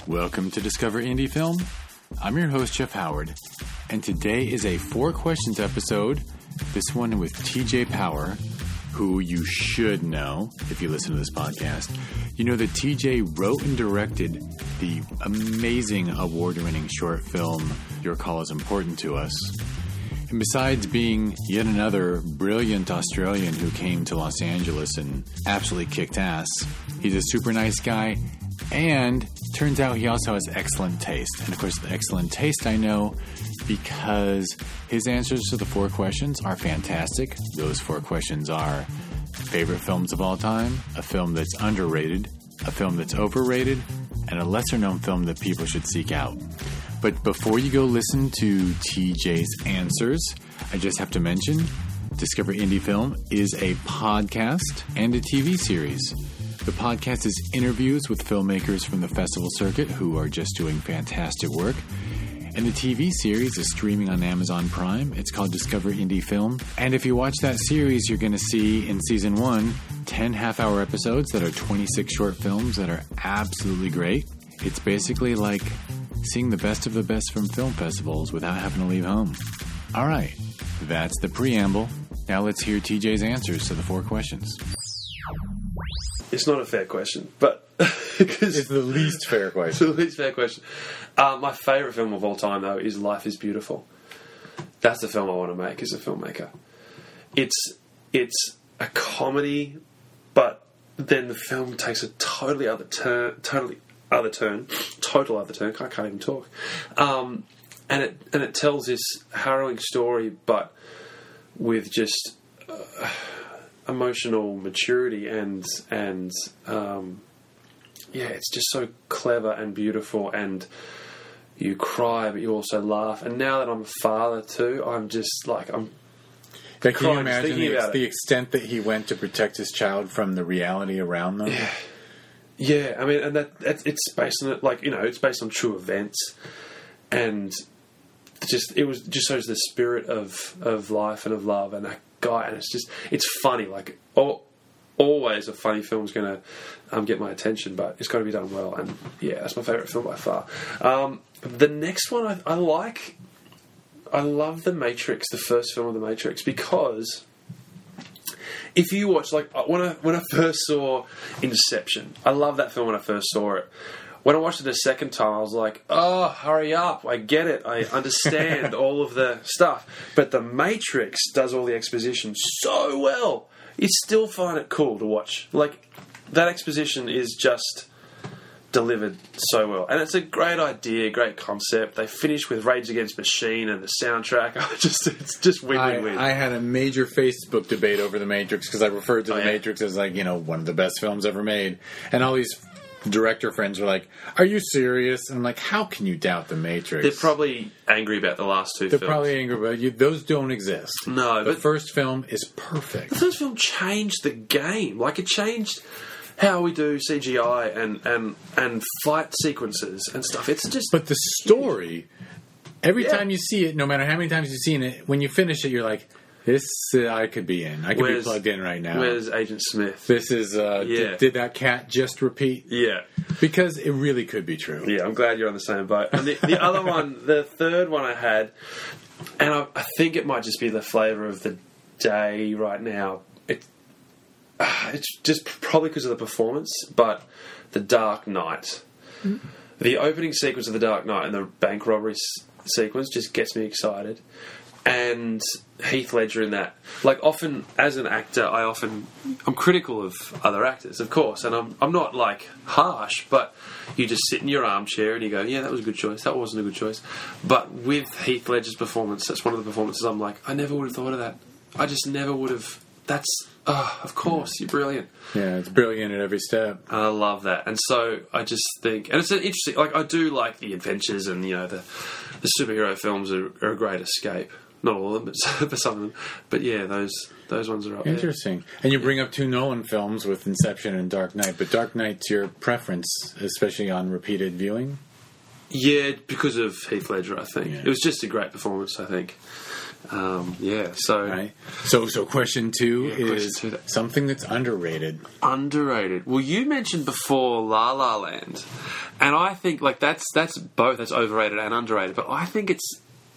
Welcome to Discover Indie Film. I'm your host, Jeff Howard, and today is a 4 questions episode. This one with TJ Power, who you should know if you listen to this podcast. You know that TJ wrote and directed the amazing award-winning short film, Your Call is Important to Us. And besides being yet another brilliant Australian who came to Los Angeles and absolutely kicked ass, he's a super nice guy, and turns out he also has excellent taste. And of course, the excellent taste I know because his answers to the 4 questions are fantastic. Those 4 questions are favorite films of all time, a film that's underrated, a film that's overrated, and a lesser-known film that people should seek out. But before you go listen to TJ's answers, I just have to mention Discover Indie Film is a podcast and a TV series. The podcast is interviews with filmmakers from the festival circuit who are just doing fantastic work. And the TV series is streaming on Amazon Prime. It's called Discover Indie Film. And if you watch that series, you're going to see in Season 1, 10 half-hour episodes that are 26 short films that are absolutely great. It's basically like seeing the best of the best from film festivals without having to leave home. All right, that's the preamble. Now let's hear TJ's answers to the 4 questions. It's not a fair question, but... It's the least fair question. It's the least fair question. My favourite film of all time, though, is Life is Beautiful. That's the film I want to make as a filmmaker. It's a comedy, but then the film takes a total other turn. I can't even talk. And it tells this harrowing story, but with just emotional maturity and it's just so clever and beautiful, and you cry but you also laugh. And now that I'm a father too, I'm just like I'm. Can you imagine the extent that he went to protect his child from the reality around them? Yeah. I mean, and it's based on it, like, you know, it's based on true events, and it just shows the spirit of life and of love and that guy, and it's funny. Like always, a funny film's going to get my attention, but it's got to be done well. And yeah, that's my favourite film by far. The next one I like. I love The Matrix, the first film of The Matrix, because if you watch, like, when I first saw Inception, I love that film when I first saw it. When I watched it a second time, I was like, oh, hurry up, I get it, I understand all of the stuff. But The Matrix does all the exposition so well. You still find it cool to watch. Like, that exposition is just delivered so well. And it's a great idea, great concept. They finish with Rage Against the Machine and the soundtrack. It's just win-win-win. I had a major Facebook debate over The Matrix because I referred to The Matrix as, like, you know, one of the best films ever made. And all these director friends were like, are you serious? And I'm like, how can you doubt The Matrix? They're probably angry about the last 2 films. They're probably angry about you. Those don't exist. No. The first film is perfect. The first film changed the game. Like, it changed how we do CGI and fight sequences and stuff. It's just... But the story, every time you see it, no matter how many times you've seen it, when you finish it, you're like, this I could be in. I could be plugged in right now. Where's Agent Smith? This is, did that cat just repeat? Yeah. Because it really could be true. Yeah, I'm glad you're on the same boat. And the other one, the third one I had, and I think it might just be the flavour of the day right now. It's just probably because of the performance, but The Dark Knight. Mm-hmm. The opening sequence of The Dark Knight and the bank robbery sequence just gets me excited. And Heath Ledger in that. Like, often, as an actor, I'm critical of other actors, of course, and I'm not, like, harsh, but you just sit in your armchair and you go, yeah, that was a good choice, that wasn't a good choice. But with Heath Ledger's performance, that's one of the performances I'm like, I never would have thought of that. I just never would have... of course, you're brilliant. Yeah, it's brilliant at every step. And I love that. And so I just think... And it's an interesting... Like, I do like the adventures and, you know, the superhero films are a great escape. Not all of them, but some of them. But yeah, those ones are up there. Interesting. And you bring up 2 Nolan films with Inception and Dark Knight. But Dark Knight's your preference, especially on repeated viewing? Yeah, because of Heath Ledger, I think. Yeah. It was just a great performance, I think. Yeah, so Right. So question two is question two. something that's underrated. underrated. Well, you mentioned before La La Land, and I think like that's both that's overrated and underrated. But I think it's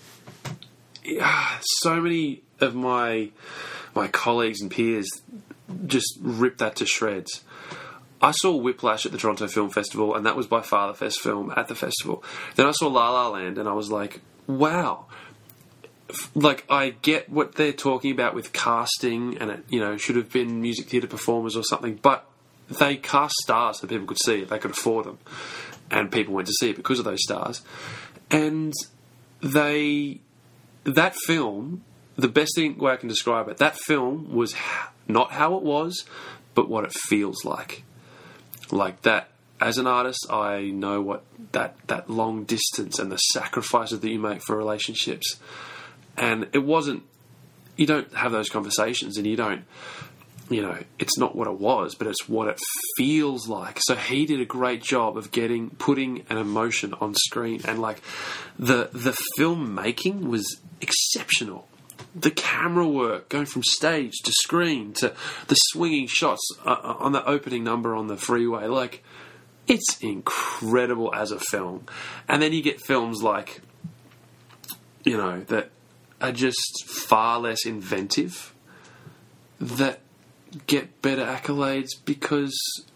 so many of my colleagues and peers just rip that to shreds. I saw Whiplash at the Toronto Film Festival, and that was by far the best film at the festival. Then I saw La La Land, and I was like, wow. Like, I get what they're talking about with casting, and it, should have been music theatre performers or something, but they cast stars so people could see it, they could afford them, and people went to see it because of those stars. And that film, the best way I can describe it, that film was not how it was, but what it feels like. Like that, as an artist, I know what that long distance and the sacrifices that you make for relationships. And it wasn't, you don't have those conversations and you don't, it's not what it was, but it's what it feels like. So he did a great job of putting an emotion on screen, and like the filmmaking was exceptional. The camera work, going from stage to screen to the swinging shots on the opening number on the freeway, like it's incredible as a film. And then you get films like, that are just far less inventive, that get better accolades because,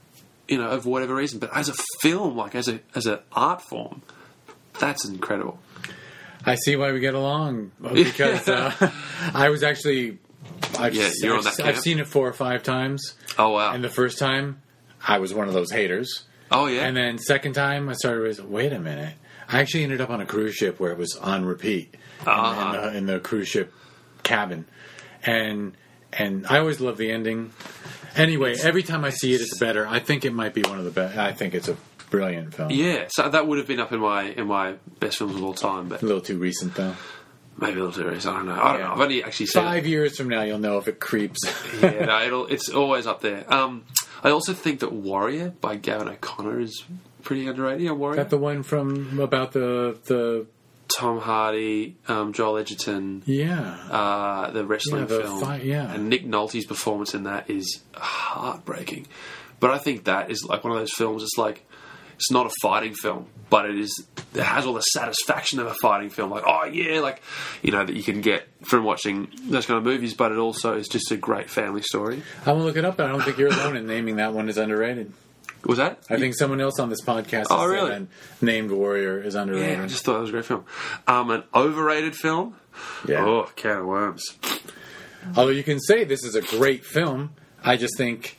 of whatever reason. But as a film, like as an art form, that's incredible. I see why we get along, because I was actually you're on that camp. I've seen it 4 or 5 times. Oh wow! And the first time, I was one of those haters. Oh yeah. And then second time, I started with, wait a minute. I actually ended up on a cruise ship where it was on repeat in the cruise ship cabin, and I always love the ending. Anyway, every time I see it, it's better. I think it might be one of the best. I think it's a brilliant film. Yeah, so that would have been up in my best films of all time, but A little too recent, though. maybe a little too recent. I don't know. I've only actually seen 5 years from now, you'll know if it creeps. Yeah, no, it's always up there. I also think that Warrior by Gavin O'Connor is pretty underrated. Yeah, Warrior. That the one from about the Tom Hardy, Joel Edgerton. Yeah. The wrestling film. Yeah. And Nick Nolte's performance in that is heartbreaking. But I think that is like one of those films. It's like, it's not a fighting film, but it has all the satisfaction of a fighting film. Like, oh yeah, like, that you can get from watching those kind of movies, but it also is just a great family story. I will look it up, but I don't think you're alone in naming that one as underrated. Was that? I think someone else on this podcast Oh, really? named Warrior is underrated. Yeah, I just thought it was a great film. An overrated film? Yeah. Oh, can of worms. Although you can say this is a great film, I just think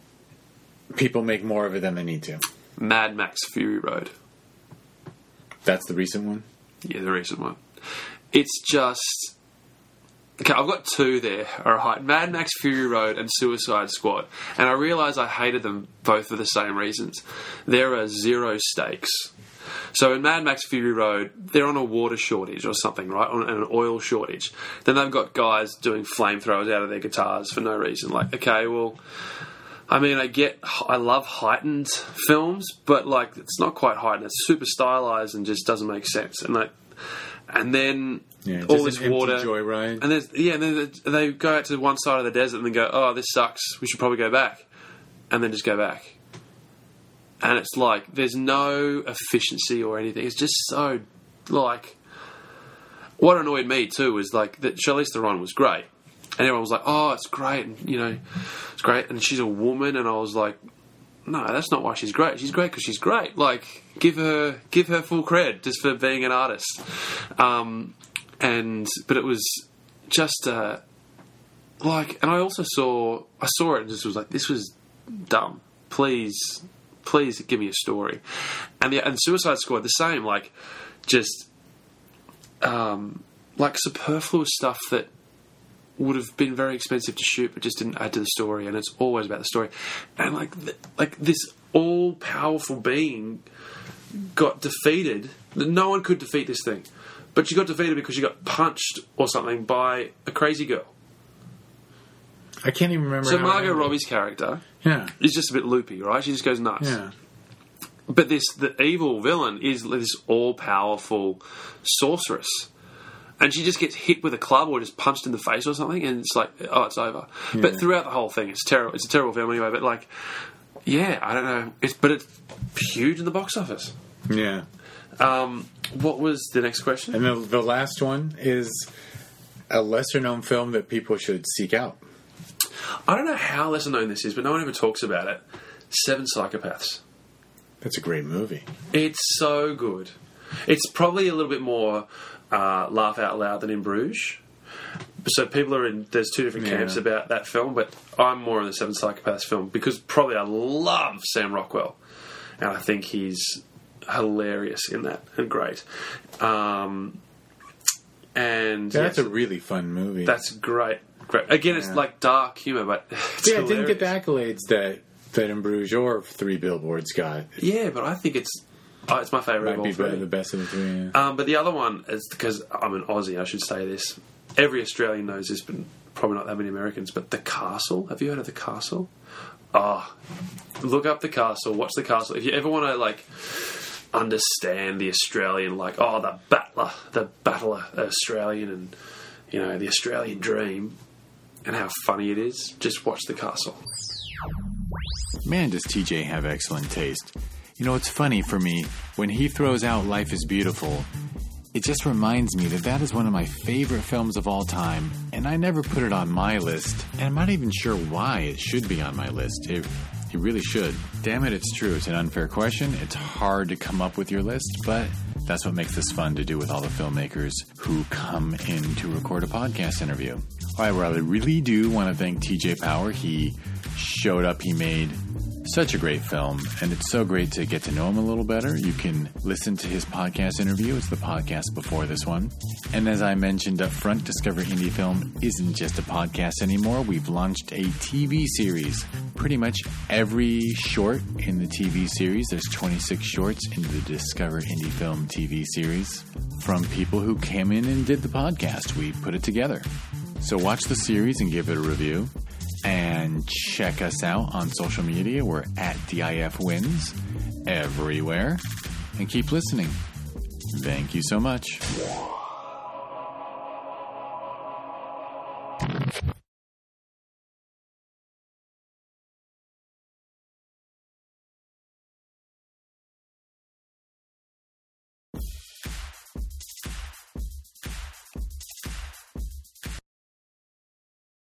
people make more of it than they need to. Mad Max Fury Road. That's the recent one? Yeah, the recent one. It's just... Okay, I've got 2 there, alright. Mad Max Fury Road and Suicide Squad. And I realise I hated them both for the same reasons. There are zero stakes. So in Mad Max Fury Road, they're on a water shortage or something, right? On an oil shortage. Then they've got guys doing flamethrowers out of their guitars for no reason. Like, okay, well... I mean, I love heightened films, but like it's not quite heightened. It's super stylized and just doesn't make sense. And then all this water, joyride. And then they go out to one side of the desert and then go, "Oh, this sucks. We should probably go back," and then just go back. And it's like there's no efficiency or anything. It's just so like. What annoyed me too was like that Charlize Theron was great. And everyone was like, "Oh, it's great," and it's great, and she's a woman. And I was like, "No, that's not why she's great. She's great because she's great. Like, give her full cred just for being an artist." But it was just like, and I also saw it and just was like, "This was dumb. Please give me a story." And Suicide Squad the same, like, just like superfluous stuff that would have been very expensive to shoot, but just didn't add to the story. And it's always about the story. And like this all-powerful being got defeated. No one could defeat this thing, but she got defeated because she got punched or something by a crazy girl. I can't even remember. So Margot Robbie's character, is just a bit loopy, right? She just goes nuts. Yeah. But the evil villain is this all-powerful sorceress. and she just gets hit with a club or just punched in the face or something, and it's like, oh, it's over. Yeah. But throughout the whole thing, it's terrible. It's a terrible film anyway. But like, yeah, I don't know. It's huge in the box office. Yeah. What was the next question? And the last one is a lesser-known film that people should seek out. I don't know how lesser known this is, but no one ever talks about it. 7 Psychopaths. That's a great movie. It's so good. It's probably a little bit more laugh out loud than In Bruges. So people are in... There's 2 different camps about that film, but I'm more in the 7 Psychopaths film because probably I love Sam Rockwell. And I think he's hilarious in that and great. And that's a really fun movie. That's great. Again, it's like dark humor, but it's it didn't get the accolades that In Bruges or 3 Billboards got. Yeah, but I think it's my favourite of all three. Might be the best of the 3, yeah. But the other one is, because I'm an Aussie, I should say this. Every Australian knows this, but probably not that many Americans. But The Castle. Have you heard of The Castle? Look up The Castle. Watch The Castle. If you ever want to, like, understand the Australian, like, the battler Australian, and, you know, the Australian dream, and how funny it is, just watch The Castle. Man, does TJ have excellent taste. You know, it's funny for me, when he throws out Life is Beautiful, it just reminds me that is one of my favorite films of all time, and I never put it on my list, and I'm not even sure why it should be on my list. It really should. Damn it, it's true. It's an unfair question. It's hard to come up with your list, but that's what makes this fun to do with all the filmmakers who come in to record a podcast interview. All right, well, I really do want to thank TJ Power. He showed up. He made such a great film, and it's so great to get to know him a little better. You can listen to his podcast interview. It's the podcast before this one. And as I mentioned up front, Discover Indie Film isn't just a podcast anymore. We've launched a TV series. Pretty much every short in the TV series, there's 26 shorts in the Discover Indie Film TV series from people who came in and did the podcast. We put it together. So watch the series and give it a review. And check us out on social media. We're at DIFWins everywhere. And keep listening. Thank you so much.